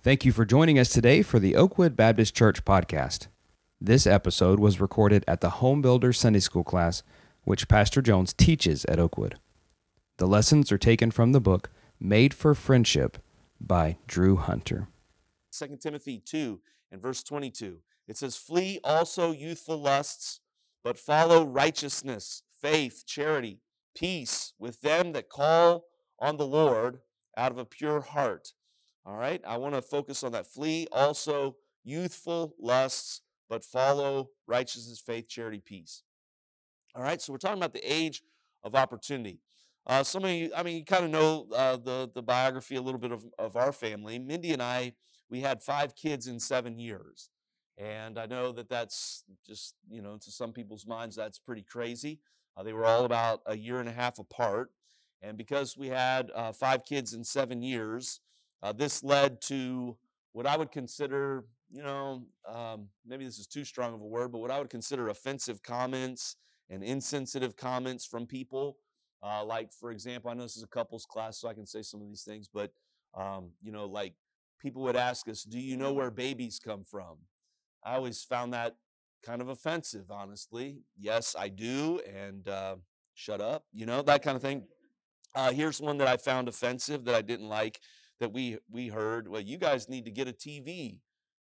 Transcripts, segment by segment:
Thank you for joining us today for the Oakwood Baptist Church podcast. This episode was recorded at the Home Builder Sunday School class, which Pastor Jones teaches at Oakwood. The lessons are taken from the book Made for Friendship by Drew Hunter. 2 Timothy 2 and verse 22. It says, "Flee also youthful lusts, but follow righteousness, faith, charity, peace with them that call on the Lord out of a pure heart." All right, I want to focus on that. Flee also youthful lusts, but follow righteousness, faith, charity, peace. All right, so we're talking about the age of opportunity. Some of you, you kind of know the biography a little bit of our family. Mindy and I, we had 5 kids in 7 years. And I know that that's just, to some people's minds, that's pretty crazy. They were all about a year and a half apart. And because we had 5 kids in 7 years, this led to what I would consider, maybe this is too strong of a word, but what I would consider offensive comments and insensitive comments from people. Like, for example, I know this is a couples class, so I can say some of these things, but, like people would ask us, "Do you know where babies come from?" I always found that kind of offensive, honestly. Yes, I do, and shut up, that kind of thing. Here's one that I found offensive that I didn't like, that we heard. "Well, you guys need to get a TV."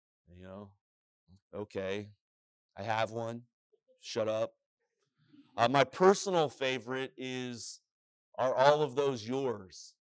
Okay, I have one. Shut up. My personal favorite is, "Are all of those yours?"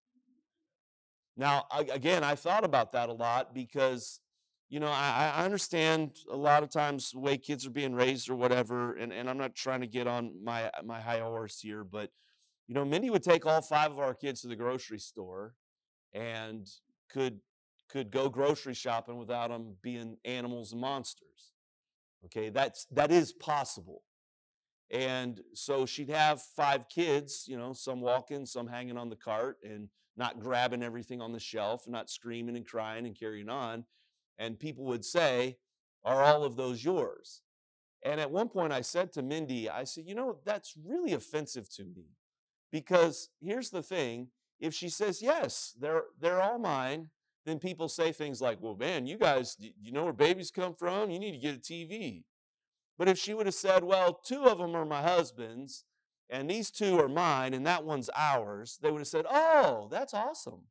Now, I thought about that a lot because, I understand a lot of times the way kids are being raised or whatever, and I'm not trying to get on my high horse here, but, Mindy would take all 5 of our kids to the grocery store and could go grocery shopping without them being animals and monsters. Okay, that is possible. And so she'd have 5 kids, some walking, some hanging on the cart and not grabbing everything on the shelf, not screaming and crying and carrying on. And people would say, "Are all of those yours?" And at one point I said to Mindy, I said, "That's really offensive to me." Because here's the thing, if she says, "Yes, they're all mine," then people say things like, "Well, man, you guys, you know where babies come from? You need to get a TV." But if she would have said, "Well, 2 of them are my husband's, and these 2 are mine, and that one's ours," they would have said, "Oh, that's awesome."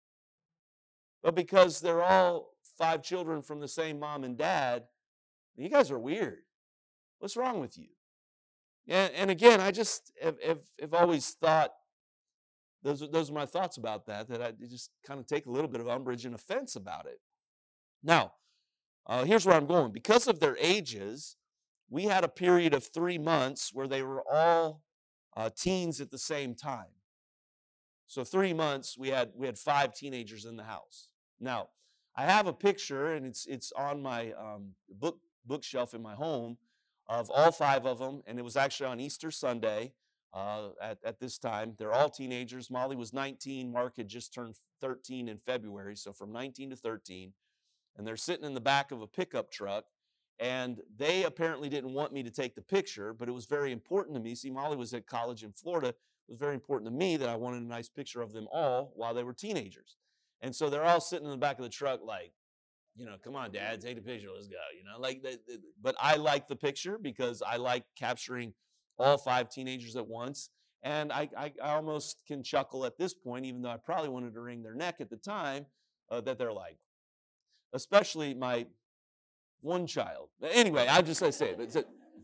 But because they're all 5 children from the same mom and dad, you guys are weird. What's wrong with you? And again, I just have always thought, those are my thoughts about that I just kind of take a little bit of umbrage and offense about it. Now, here's where I'm going. Because of their ages, we had a period of 3 months where they were all teens at the same time. So 3 months, we had 5 teenagers in the house. Now, I have a picture, and it's on my bookshelf in my home, of all 5 of them, and it was actually on Easter Sunday at this time. They're all teenagers. Molly was 19. Mark had just turned 13 in February, so from 19 to 13. And they're sitting in the back of a pickup truck, and they apparently didn't want me to take the picture, but it was very important to me. See, Molly was at college in Florida. It was very important to me that I wanted a nice picture of them all while they were teenagers. And so they're all sitting in the back of the truck like, "Come on, Dad, take the picture, let's go." But I like the picture because I like capturing all 5 teenagers at once. And I almost can chuckle at this point, even though I probably wanted to wring their neck at the time, that they're like, especially my one child. Anyway, I just say it.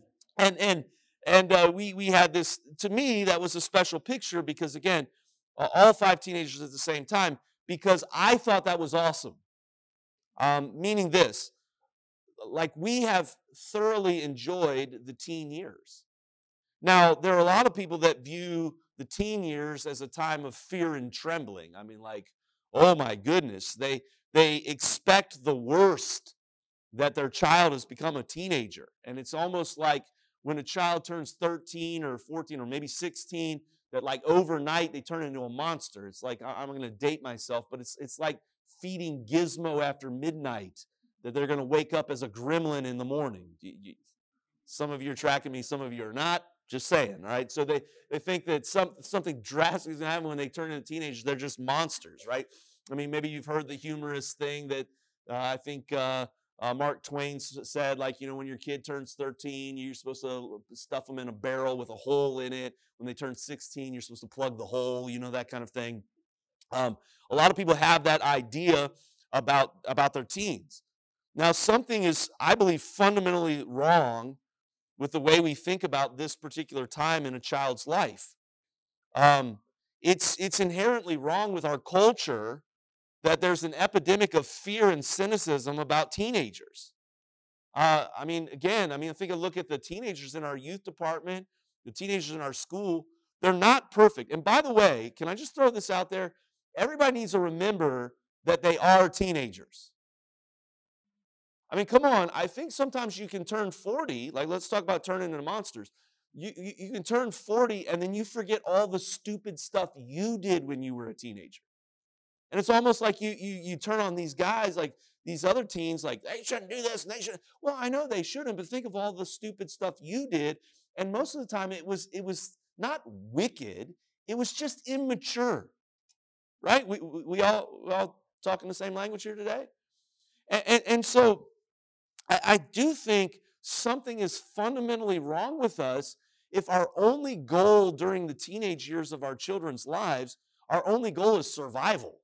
We had this. To me, that was a special picture because, again, all 5 teenagers at the same time, because I thought that was awesome. Meaning this, like, we have thoroughly enjoyed the teen years. Now, there are a lot of people that view the teen years as a time of fear and trembling. Like, oh my goodness, they expect the worst, that their child has become a teenager. And it's almost like when a child turns 13 or 14 or maybe 16, that like overnight they turn into a monster. It's like, I'm going to date myself, but it's like feeding Gizmo after midnight, that they're going to wake up as a gremlin in the morning. Some of you are tracking me, some of you are not. Just saying, all right? So they think that something drastic is going to happen when they turn into teenagers. They're just monsters, right? Maybe you've heard the humorous thing that I think Mark Twain said, like, when your kid turns 13, you're supposed to stuff them in a barrel with a hole in it. When they turn 16, you're supposed to plug the hole, that kind of thing. A lot of people have that idea about their teens. Now, something is, I believe, fundamentally wrong with the way we think about this particular time in a child's life. It's inherently wrong with our culture that there's an epidemic of fear and cynicism about teenagers. I think look at the teenagers in our youth department, the teenagers in our school. They're not perfect. And by the way, can I just throw this out there? Everybody needs to remember that they are teenagers. I mean, come on. I think sometimes you can turn 40, like let's talk about turning into monsters. You can turn 40 and then you forget all the stupid stuff you did when you were a teenager. And it's almost like you turn on these guys, like these other teens, like they shouldn't do this and they shouldn't. Well, I know they shouldn't, but think of all the stupid stuff you did. And most of the time it was not wicked, it was just immature. Right? We all talking the same language here today? And so I do think something is fundamentally wrong with us if our only goal during the teenage years of our children's lives, our only goal is survival.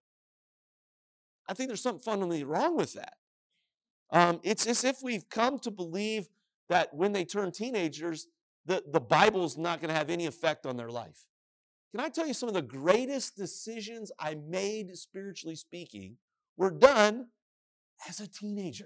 I think there's something fundamentally wrong with that. It's as if we've come to believe that when they turn teenagers, the Bible's not going to have any effect on their life. Can I tell you some of the greatest decisions I made, spiritually speaking, were done as a teenager?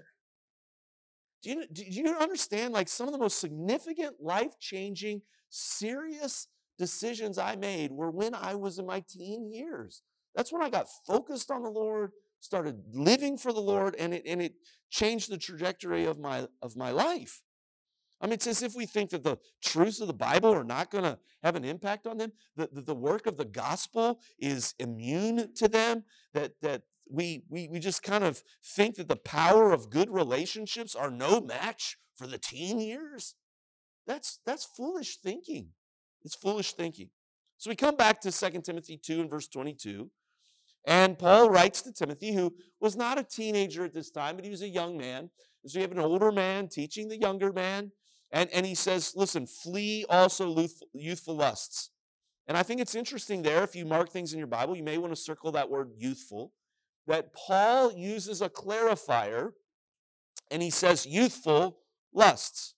Do you understand, like, some of the most significant, life-changing, serious decisions I made were when I was in my teen years? That's when I got focused on the Lord, started living for the Lord, and it changed the trajectory of my life. I mean, it's as if we think that the truths of the Bible are not going to have an impact on them, that the work of the gospel is immune to them, that we just kind of think that the power of good relationships are no match for the teen years. That's foolish thinking. It's foolish thinking. So we come back to 2 Timothy 2 and verse 22. And Paul writes to Timothy, who was not a teenager at this time, but he was a young man. And so you have an older man teaching the younger man. And he says, listen, flee also youthful lusts. And I think it's interesting there, if you mark things in your Bible, you may want to circle that word youthful, that Paul uses a clarifier, and he says youthful lusts.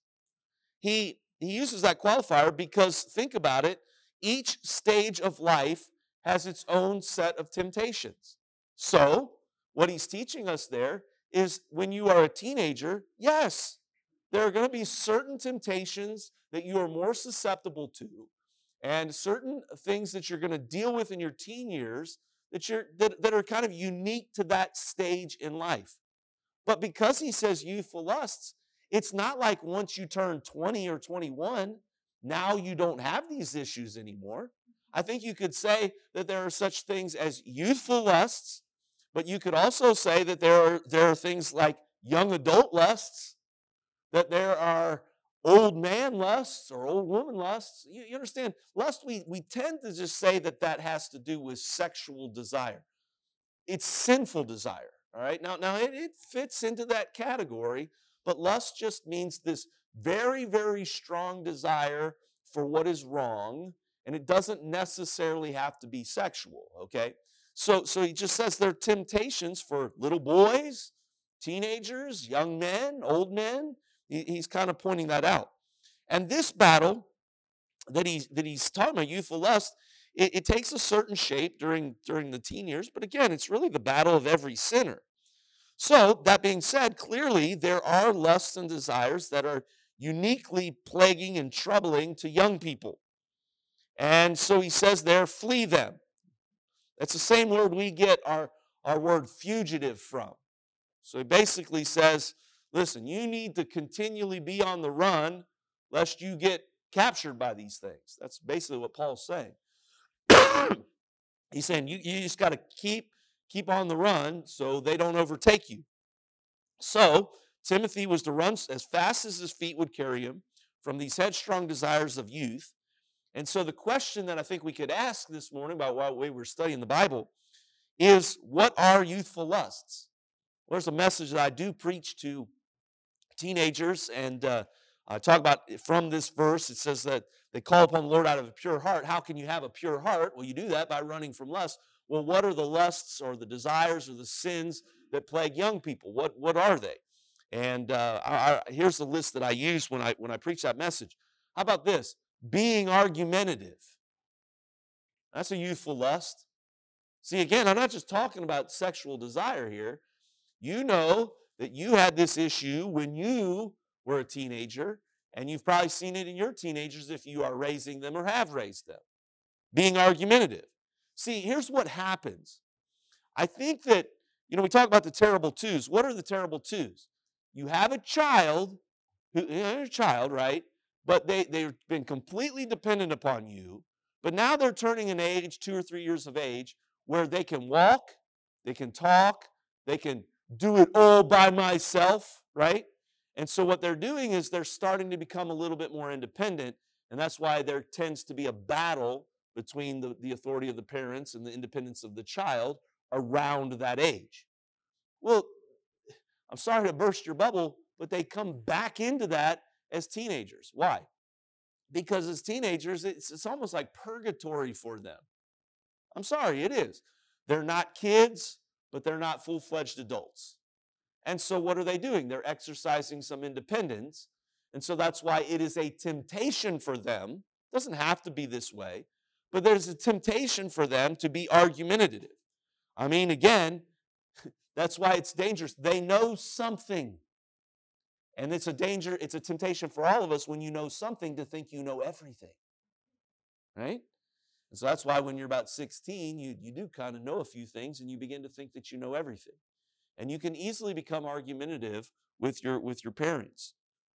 He uses that qualifier because, think about it, each stage of life has its own set of temptations. So, what he's teaching us there is when you are a teenager, yes, there are going to be certain temptations that you are more susceptible to, and certain things that you're going to deal with in your teen years that are kind of unique to that stage in life. But because he says youthful lusts, it's not like once you turn 20 or 21, now you don't have these issues anymore. I think you could say that there are such things as youthful lusts, but you could also say that there are things like young adult lusts, that there are old man lusts or old woman lusts. You understand? Lust, we tend to just say that has to do with sexual desire. It's sinful desire, all right? Now it fits into that category, but lust just means this very, very strong desire for what is wrong, and it doesn't necessarily have to be sexual, okay? So he just says there are temptations for little boys, teenagers, young men, old men. He's kind of pointing that out. And this battle that he's talking about, youthful lust, it takes a certain shape during the teen years, but again, it's really the battle of every sinner. So, that being said, clearly there are lusts and desires that are uniquely plaguing and troubling to young people. And so he says there, flee them. That's the same word we get our word fugitive from. So he basically says, listen, you need to continually be on the run lest you get captured by these things. That's basically what Paul's saying. He's saying you just got to keep on the run so they don't overtake you. So Timothy was to run as fast as his feet would carry him from these headstrong desires of youth. And so the question that I think we could ask this morning about why we're studying the Bible is, what are youthful lusts? There's a message that I do preach to teenagers, and I talk about from this verse. It says that they call upon the Lord out of a pure heart. How can you have a pure heart? Well, you do that by running from lust. Well, what are the lusts or the desires or the sins that plague young people? What are they? And here's the list that I use when I preach that message. How about this? Being argumentative. That's a youthful lust. See, again, I'm not just talking about sexual desire here. You know that you had this issue when you were a teenager, and you've probably seen it in your teenagers if you are raising them or have raised them. Being argumentative. See, here's what happens. I think that, we talk about the terrible twos. What are the terrible twos? You have a child, right? But they've been completely dependent upon you, but now they're turning an age, 2 or 3 years of age, where they can walk, they can talk, they can do it all by myself, right? And so what they're doing is they're starting to become a little bit more independent, and that's why there tends to be a battle between the authority of the parents and the independence of the child around that age. Well, I'm sorry to burst your bubble, but they come back into that as teenagers. Why? Because as teenagers, it's almost like purgatory for them. I'm sorry, it is. They're not kids, but they're not full-fledged adults. And so what are they doing? They're exercising some independence. And so that's why it is a temptation for them. It doesn't have to be this way, but there's a temptation for them to be argumentative. I mean, again, that's why it's dangerous. They know something. And it's a temptation for all of us when you know something to think you know everything. Right? And so that's why when you're about 16, you do kind of know a few things and you begin to think that you know everything. And you can easily become argumentative with your parents.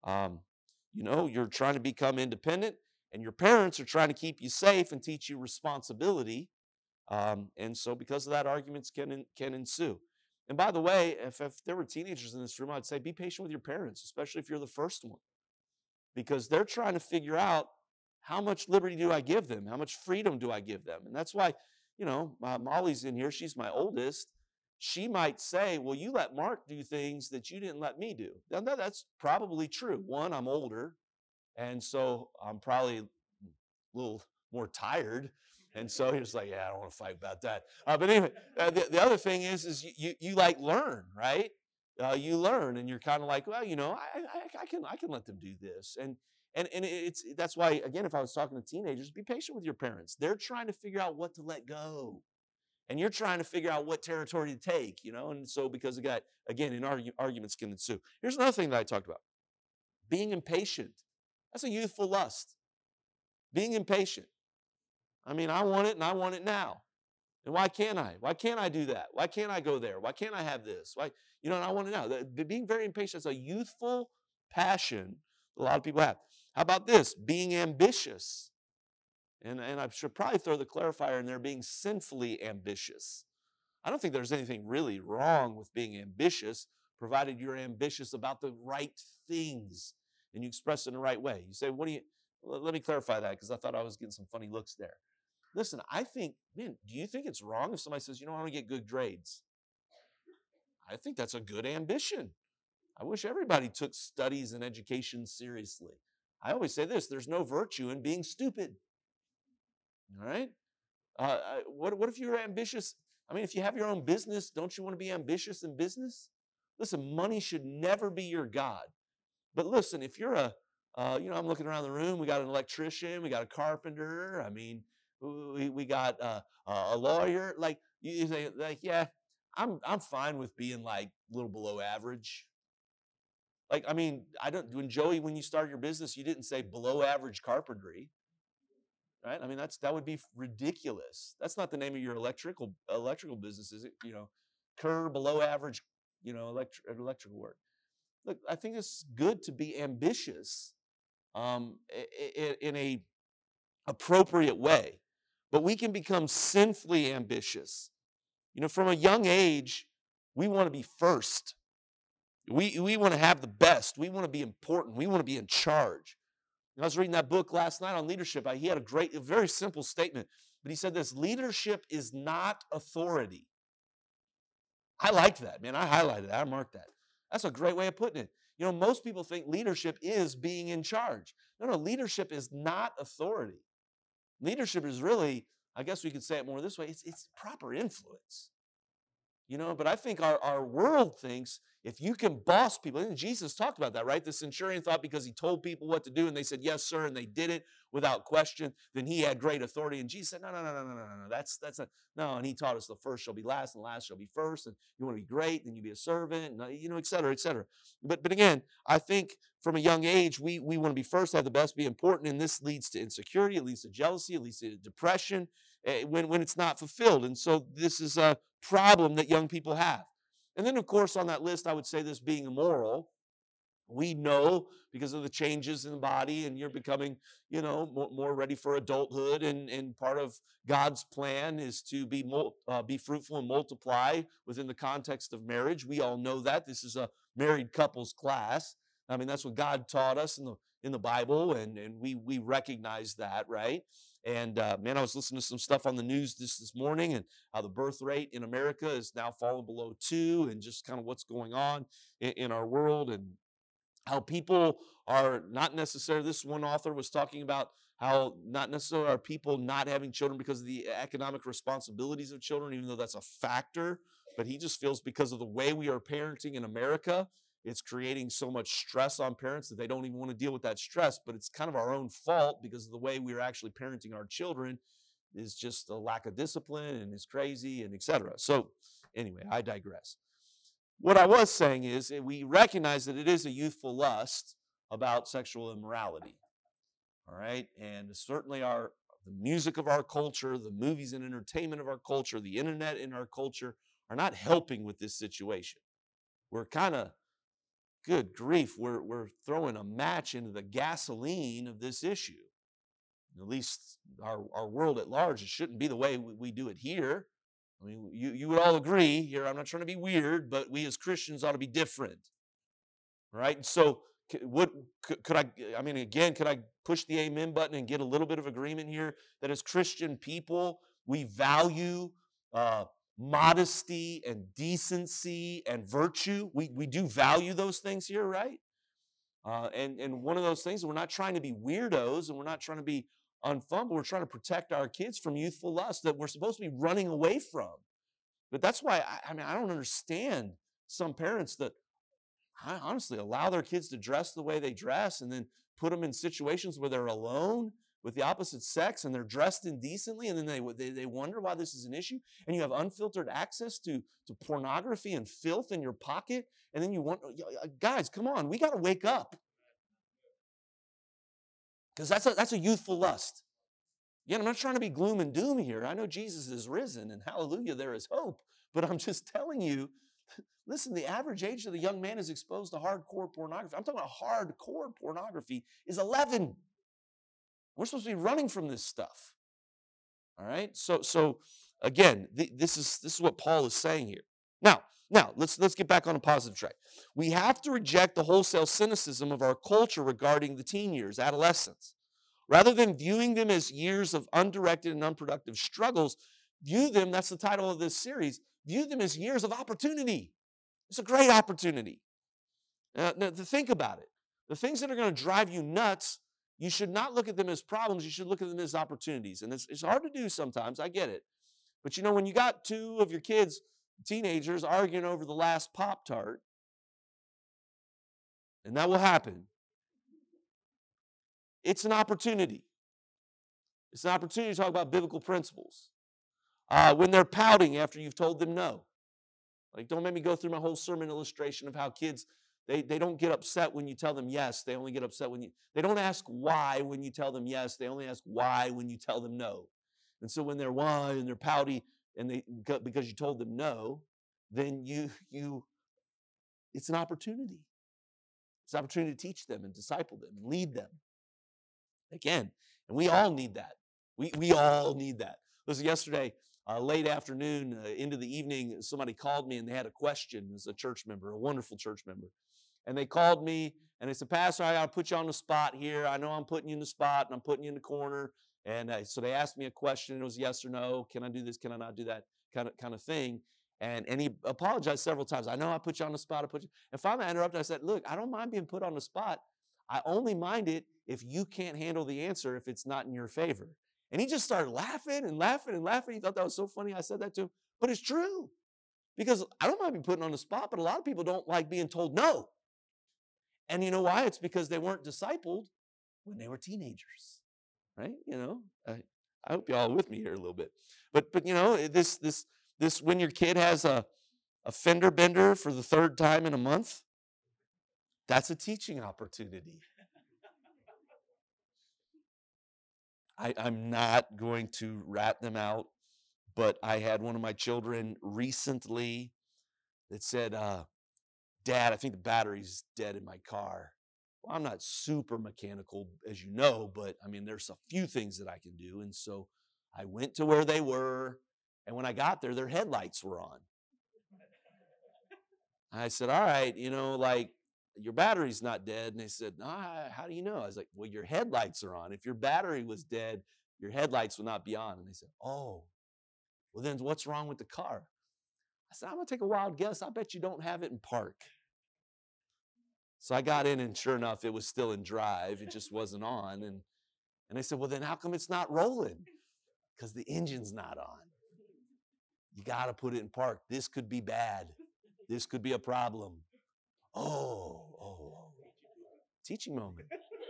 You're trying to become independent, and your parents are trying to keep you safe and teach you responsibility. And so because of that, arguments can ensue. And by the way, if there were teenagers in this room, I'd say be patient with your parents, especially if you're the first one. Because they're trying to figure out, how much liberty do I give them? How much freedom do I give them? And that's why, Molly's in here. She's my oldest. She might say, well, you let Mark do things that you didn't let me do. Now, that's probably true. One, I'm older, and so I'm probably a little more tired. And so he was like, yeah, I don't want to fight about that. But anyway, the other thing is you like learn, right? You learn, and you're kind of like, well, I can let them do this. And that's why, again, if I was talking to teenagers, be patient with your parents. They're trying to figure out what to let go. And you're trying to figure out what territory to take, and so because of that, again, arguments can ensue. Here's another thing that I talked about. Being impatient. That's a youthful lust. Being impatient. I mean, I want it and I want it now. And why can't I? Why can't I do that? Why can't I go there? Why can't I have this? Why, and I want it now. Being very impatient is a youthful passion a lot of people have. How about this? Being ambitious. And I should probably throw the clarifier in there, being sinfully ambitious. I don't think there's anything really wrong with being ambitious, provided you're ambitious about the right things and you express it in the right way. You say, let me clarify that, because I thought I was getting some funny looks there. Listen, I think, do you think it's wrong if somebody says, I want to get good grades? I think that's a good ambition. I wish everybody took studies and education seriously. I always say this, there's no virtue in being stupid. All right? What if you're ambitious? I mean, if you have your own business, don't you want to be ambitious in business? Listen, money should never be your God. But listen, if you're I'm looking around the room, we got an electrician, we got a carpenter, I mean, we got a lawyer. Like, you say, like, yeah, I'm fine with being like a little below average. Like, I mean, when you started your business, you didn't say below average carpentry. Right? I mean, that would be ridiculous. That's not the name of your electrical business, is it? Below average, electrical work. Look, I think it's good to be ambitious in a appropriate way, but we can become sinfully ambitious. From a young age, we want to be first. We want to have the best. We want to be important. We want to be in charge. I was reading that book last night on leadership. He had a very simple statement, but he said this: leadership is not authority. I liked that, man. I highlighted that. I marked that. That's a great way of putting it. You know, most people think leadership is being in charge. No, leadership is not authority. Leadership is really, I guess we could say it more this way, it's proper influence. You know, but I think our world thinks if you can boss people, and Jesus talked about that, right? The centurion thought because he told people what to do and they said, yes, sir, and they did it without question, then he had great authority. And Jesus said, no. That's a, no. And he taught us the first shall be last and the last shall be first. And you want to be great, then you be a servant, and, you know, et cetera, et cetera. But again, I think from a young age, we want to be first, have the best, be important. And this leads to insecurity, it leads to jealousy, it leads to depression when it's not fulfilled. And so this is a problem that young people have. And then, of course, on that list, I would say this being immoral. We know because of the changes in the body, and you're becoming, you know, more ready for adulthood. And part of God's plan is to be fruitful and multiply within the context of marriage. We all know that. This is a married couples class. I mean, that's what God taught us in the Bible, and we recognize that, right? And man, I was listening to some stuff on the news this morning, and how the birth rate in America is now falling below 2, and just kind of what's going on in our world, and how people are not necessarily, this one author was talking about how not necessarily are people not having children because of the economic responsibilities of children, even though that's a factor, but he just feels because of the way we are parenting in America, it's creating so much stress on parents that they don't even want to deal with that stress, but it's kind of our own fault because of the way we're actually parenting our children is just a lack of discipline and it's crazy and etc. So anyway, I digress. What I was saying is we recognize that it is a youthful lust about sexual immorality. All right. And certainly the music of our culture, the movies and entertainment of our culture, the internet in our culture are not helping with this situation. We're kind of, good grief, we're throwing a match into the gasoline of this issue. At least our world at large, it shouldn't be the way we do it here. I mean, you would all agree here, I'm not trying to be weird, but we as Christians ought to be different. Right? And so could I mean, again, could I push the amen button and get a little bit of agreement here that as Christian people, we value modesty and decency and virtue? We do value those things here, right? And one of those things, we're not trying to be weirdos and we're not trying to be unfun, but we're trying to protect our kids from youthful lust that we're supposed to be running away from. But that's why, I mean, I don't understand some parents that honestly allow their kids to dress the way they dress and then put them in situations where they're alone with the opposite sex and they're dressed indecently, and then they wonder why this is an issue, and you have unfiltered access to pornography and filth in your pocket, and then you want, guys, come on, we got to wake up, because that's a youthful lust. Again, I'm not trying to be gloom and doom here. I know Jesus is risen, and hallelujah, there is hope, but I'm just telling you, listen, the average age of the young man is exposed to hardcore pornography. I'm talking about hardcore pornography is 11. We're supposed to be running from this stuff. All right? So again, this is what Paul is saying here. Now, let's get back on a positive track. We have to reject the wholesale cynicism of our culture regarding the teen years, adolescence. Rather than viewing them as years of undirected and unproductive struggles, view them, that's the title of this series, view them as years of opportunity. It's a great opportunity. Now, to think about it, the things that are going to drive you nuts, you should not look at them as problems. You should look at them as opportunities. And it's hard to do sometimes. I get it. But, you know, when you got two of your kids, teenagers, arguing over the last Pop-Tart, and that will happen, it's an opportunity. It's an opportunity to talk about biblical principles. When they're pouting after you've told them no. Like, don't make me go through my whole sermon illustration of how kids, they don't get upset when you tell them yes. They only get upset they don't ask why when you tell them yes. They only ask why when you tell them no. And so when they're why and they're pouty and because you told them no, then it's an opportunity. It's an opportunity to teach them and disciple them and lead them. Again, and we all need that. We all need that. Listen, yesterday, late afternoon, into the evening, somebody called me and they had a question. It was a church member, a wonderful church member. And they called me and they said, Pastor, I got to put you on the spot here. I know I'm putting you in the spot and I'm putting you in the corner. And so they asked me a question. It was yes or no. Can I do this? Can I not do that? Kind of thing. And he apologized several times. I know I put you on the spot. And finally I interrupted. I said, look, I don't mind being put on the spot. I only mind it if you can't handle the answer, if it's not in your favor. And he just started laughing and laughing and laughing. He thought that was so funny I said that to him. But it's true. Because I don't mind being put on the spot, but a lot of people don't like being told no. And you know why? It's because they weren't discipled when they were teenagers, right? I hope y'all are with me here a little bit. But this when your kid has a fender bender for the third time in a month, that's a teaching opportunity. I'm not going to rat them out, but I had one of my children recently that said, Dad, I think the battery's dead in my car. Well, I'm not super mechanical, as you know, but I mean, there's a few things that I can do. And so I went to where they were, and when I got there, their headlights were on. I said, all right, your battery's not dead. And they said, how do you know? I was like, well, your headlights are on. If your battery was dead, your headlights would not be on. And they said, oh, well, then what's wrong with the car? I said, I'm going to take a wild guess. I bet you don't have it in park. So I got in, and sure enough, it was still in drive. It just wasn't on. And they said, well, then how come it's not rolling? Because the engine's not on. You got to put it in park. This could be bad. This could be a problem. Oh. Teaching moment.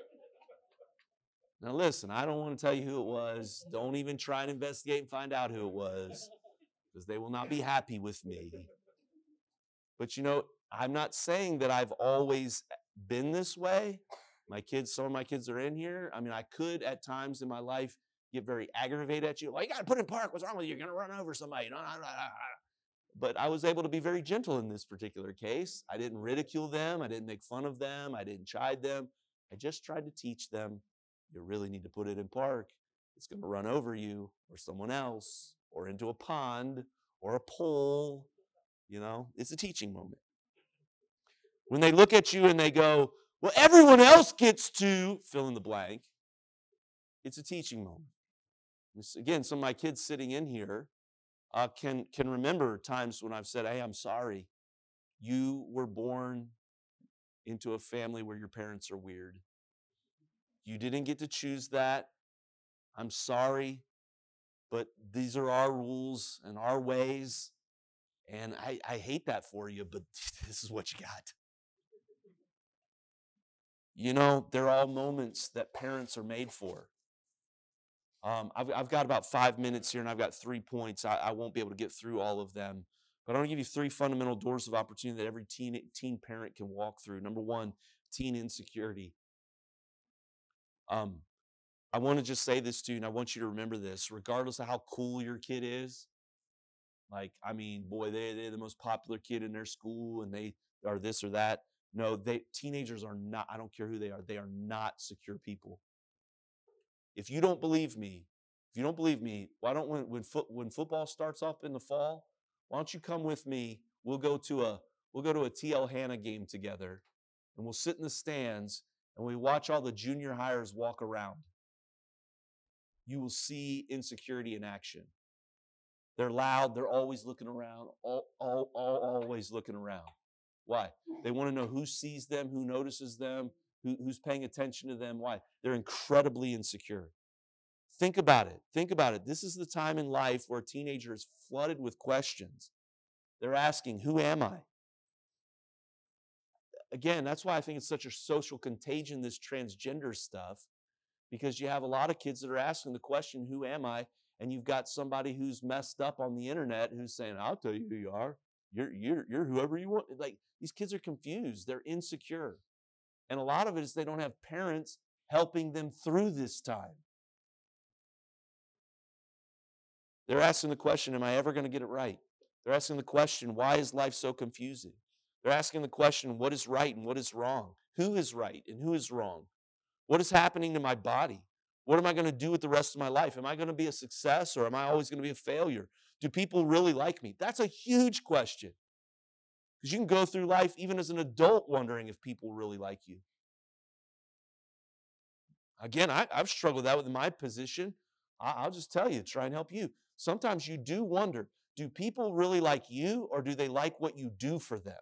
Now listen, I don't want to tell you who it was. Don't even try and investigate and find out who it was, because they will not be happy with me. But I'm not saying that I've always been this way. Some of my kids are in here. I mean, I could at times in my life get very aggravated at you. Well, you got to put it in park. What's wrong with you? You're going to run over somebody. But I was able to be very gentle in this particular case. I didn't ridicule them. I didn't make fun of them. I didn't chide them. I just tried to teach them, you really need to put it in park. It's going to run over you or someone else or into a pond or a pole. It's a teaching moment. When they look at you and they go, well, everyone else gets to fill in the blank, it's a teaching moment. Again, some of my kids sitting in here can remember times when I've said, hey, I'm sorry. You were born into a family where your parents are weird. You didn't get to choose that. I'm sorry, but these are our rules and our ways. And I hate that for you, but this is what you got. They're all moments that parents are made for. I've got about 5 minutes here, and I've got 3 points. I won't be able to get through all of them. But I want to give you 3 fundamental doors of opportunity that every teen parent can walk through. Number 1, teen insecurity. I want to just say this to you, and I want you to remember this. Regardless of how cool your kid is, they're the most popular kid in their school, and they are this or that. No, teenagers are not, I don't care who they are not secure people. If you don't believe me, why don't when football starts up in the fall, why don't you come with me? We'll go to a TL Hanna game together, and we'll sit in the stands and we watch all the junior hires walk around. You will see insecurity in action. They're loud. They're always looking around. Always looking around. Why? They want to know who sees them, who notices them, who's paying attention to them. Why? They're incredibly insecure. Think about it. This is the time in life where a teenager is flooded with questions. They're asking, who am I? Again, that's why I think it's such a social contagion, this transgender stuff, because you have a lot of kids that are asking the question, who am I? And you've got somebody who's messed up on the internet who's saying, I'll tell you who you are. You're whoever you want. Like, these kids are confused. They're insecure. And a lot of it is they don't have parents helping them through this time. They're asking the question, am I ever going to get it right? They're asking the question, why is life so confusing? They're asking the question, what is right and what is wrong? Who is right and who is wrong? What is happening to my body? What am I going to do with the rest of my life? Am I going to be a success or am I always going to be a failure? Do people really like me? That's a huge question. Because you can go through life even as an adult wondering if people really like you. Again, I've struggled with that with my position. I'll just tell you, try and help you. Sometimes you do wonder, do people really like you, or do they like what you do for them?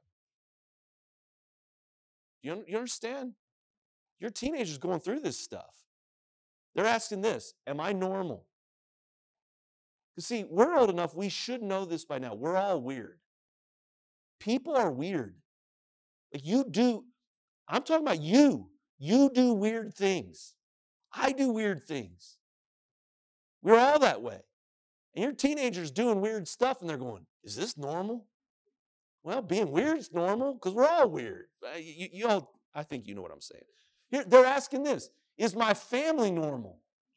You understand? Your teenager's going through this stuff. They're asking this, am I normal? Because see, we're old enough, we should know this by now. We're all weird. People are weird. Like I'm talking about you. You do weird things. I do weird things. We're all that way. And your teenager's doing weird stuff and they're going, is this normal? Well, being weird is normal because we're all weird. You all, I think you know what I'm saying. Here, they're asking this, is my family normal?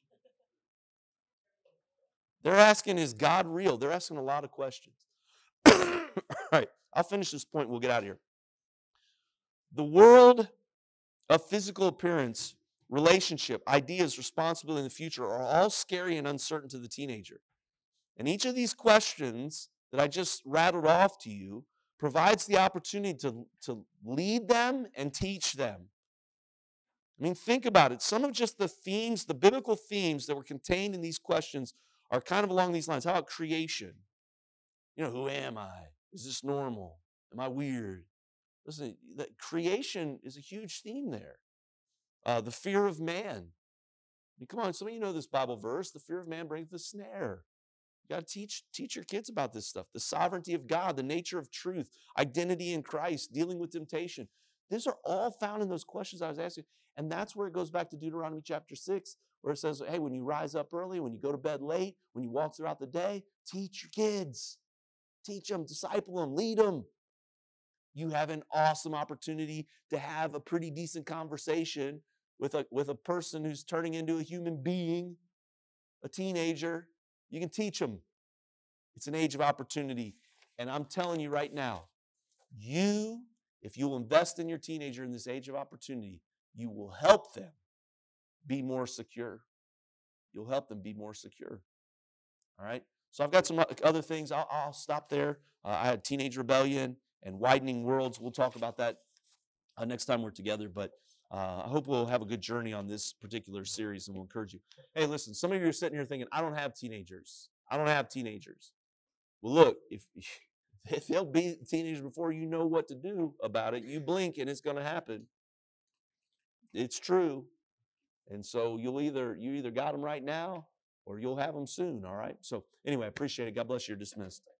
They're asking, is God real? They're asking a lot of questions. All right, I'll finish this point and we'll get out of here. The world of physical appearance, relationship, ideas, responsibility in the future are all scary and uncertain to the teenager. And each of these questions that I just rattled off to you provides the opportunity to lead them and teach them. I mean, think about it. Some of just the themes, the biblical themes that were contained in these questions are kind of along these lines. How about creation? Who am I? Is this normal? Am I weird? Listen, creation is a huge theme there. The fear of man. I mean, come on, some of you know this Bible verse. The fear of man brings the snare. You got to teach your kids about this stuff. The sovereignty of God, the nature of truth, identity in Christ, dealing with temptation. These are all found in those questions I was asking. And that's where it goes back to Deuteronomy chapter 6, where it says, hey, when you rise up early, when you go to bed late, when you walk throughout the day, teach your kids. Teach them, disciple them, lead them. You have an awesome opportunity to have a pretty decent conversation with a person who's turning into a human being, a teenager. You can teach them. It's an age of opportunity. And I'm telling you right now, if you'll invest in your teenager in this age of opportunity, you will help them be more secure. You'll help them be more secure. All right? So I've got some other things. I'll stop there. I had teenage rebellion and widening worlds. We'll talk about that next time we're together. But I hope we'll have a good journey on this particular series, and we'll encourage you. Hey, listen, some of you are sitting here thinking, I don't have teenagers. Well, look, if they'll be teenagers before you know what to do about it, you blink and it's going to happen. It's true. And so you either got them right now or you'll have them soon, all right? So anyway, I appreciate it. God bless you. You're dismissed.